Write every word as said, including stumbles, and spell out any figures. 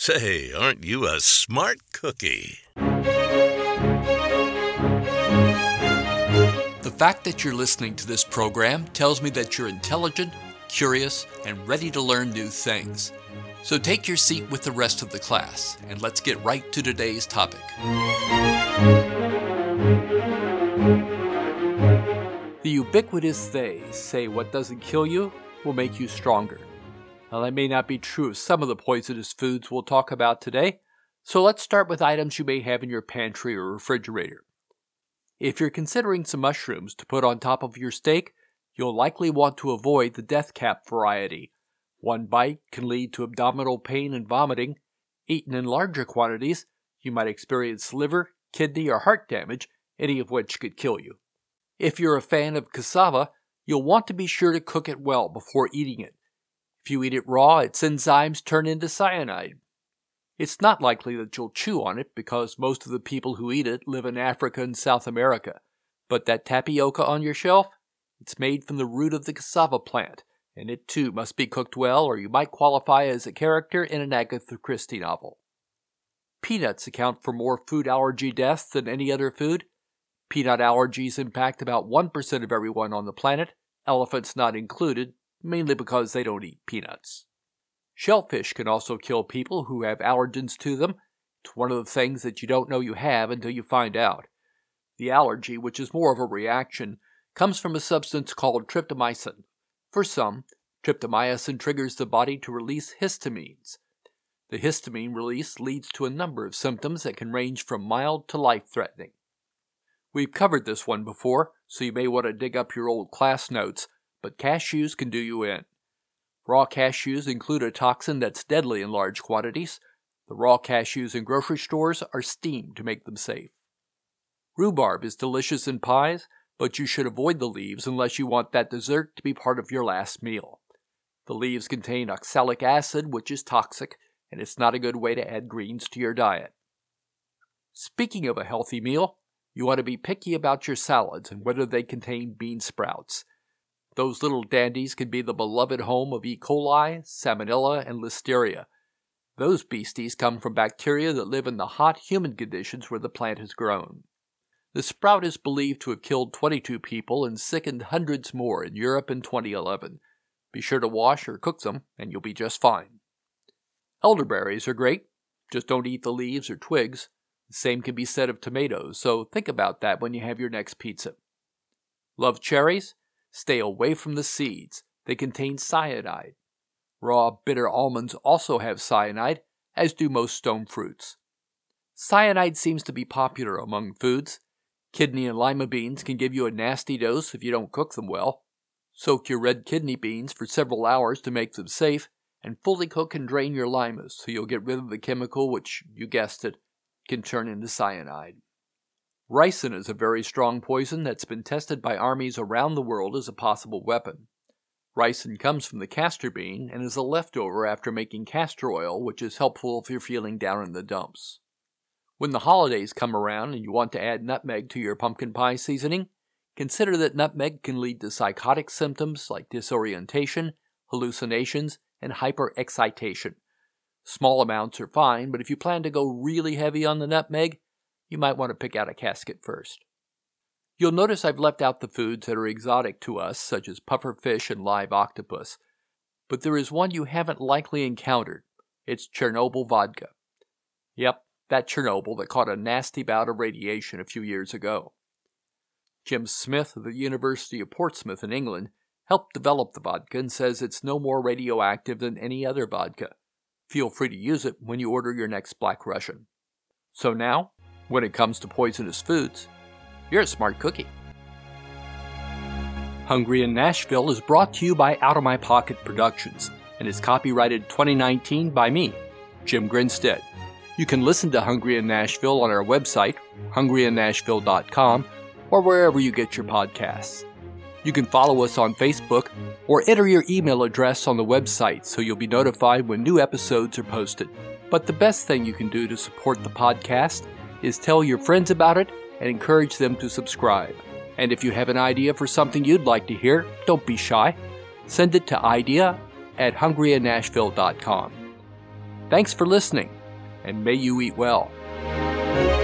Say, aren't you a smart cookie? The fact that you're listening to this program tells me that you're intelligent, curious, and ready to learn new things. So take your seat with the rest of the class, and let's get right to today's topic. The ubiquitous they say what doesn't kill you will make you stronger. Now, that may not be true of some of the poisonous foods we'll talk about today, so let's start with items you may have in your pantry or refrigerator. If you're considering some mushrooms to put on top of your steak, you'll likely want to avoid the death cap variety. One bite can lead to abdominal pain and vomiting. Eaten in larger quantities, you might experience liver, kidney, or heart damage, any of which could kill you. If you're a fan of cassava, you'll want to be sure to cook it well before eating it. If you eat it raw, its enzymes turn into cyanide. It's not likely that you'll chew on it because most of the people who eat it live in Africa and South America. But that tapioca on your shelf? It's made from the root of the cassava plant, and it too must be cooked well or you might qualify as a character in an Agatha Christie novel. Peanuts account for more food allergy deaths than any other food. Peanut allergies impact about one percent of everyone on the planet, elephants not included, mainly because they don't eat peanuts. Shellfish can also kill people who have allergens to them. It's one of the things that you don't know you have until you find out. The allergy, which is more of a reaction, comes from a substance called tryptomycin. For some, tryptomycin triggers the body to release histamines. The histamine release leads to a number of symptoms that can range from mild to life-threatening. We've covered this one before, so you may want to dig up your old class notes, but cashews can do you in. Raw cashews include a toxin that's deadly in large quantities. The raw cashews in grocery stores are steamed to make them safe. Rhubarb is delicious in pies, but you should avoid the leaves unless you want that dessert to be part of your last meal. The leaves contain oxalic acid, which is toxic, and it's not a good way to add greens to your diet. Speaking of a healthy meal, you want to be picky about your salads and whether they contain bean sprouts. Those little dandies can be the beloved home of E. coli, Salmonella, and Listeria. Those beasties come from bacteria that live in the hot, humid conditions where the plant has grown. The sprout is believed to have killed twenty-two people and sickened hundreds more in Europe in twenty eleven. Be sure to wash or cook them, and you'll be just fine. Elderberries are great. Just don't eat the leaves or twigs. The same can be said of tomatoes, so think about that when you have your next pizza. Love cherries? Stay away from the seeds. They contain cyanide. Raw, bitter almonds also have cyanide, as do most stone fruits. Cyanide seems to be popular among foods. Kidney and lima beans can give you a nasty dose if you don't cook them well. Soak your red kidney beans for several hours to make them safe, and fully cook and drain your limas so you'll get rid of the chemical which, you guessed it, can turn into cyanide. Ricin is a very strong poison that's been tested by armies around the world as a possible weapon. Ricin comes from the castor bean and is a leftover after making castor oil, which is helpful if you're feeling down in the dumps. When the holidays come around and you want to add nutmeg to your pumpkin pie seasoning, consider that nutmeg can lead to psychotic symptoms like disorientation, hallucinations, and hyperexcitation. Small amounts are fine, but if you plan to go really heavy on the nutmeg, you might want to pick out a casket first. You'll notice I've left out the foods that are exotic to us, such as puffer fish and live octopus. But there is one you haven't likely encountered. It's Chernobyl vodka. Yep, that Chernobyl that caught a nasty bout of radiation a few years ago. Jim Smith of the University of Portsmouth in England helped develop the vodka and says it's no more radioactive than any other vodka. Feel free to use it when you order your next Black Russian. So now, when it comes to poisonous foods, you're a smart cookie. Hungry in Nashville is brought to you by Out of My Pocket Productions and is copyrighted twenty nineteen by me, Jim Grinstead. You can listen to Hungry in Nashville on our website, hungry in nashville dot com, or wherever you get your podcasts. You can follow us on Facebook or enter your email address on the website so you'll be notified when new episodes are posted. But the best thing you can do to support the podcast is tell your friends about it and encourage them to subscribe. And if you have an idea for something you'd like to hear, don't be shy. Send it to idea at hungry in nashville dot com. Thanks for listening, and may you eat well.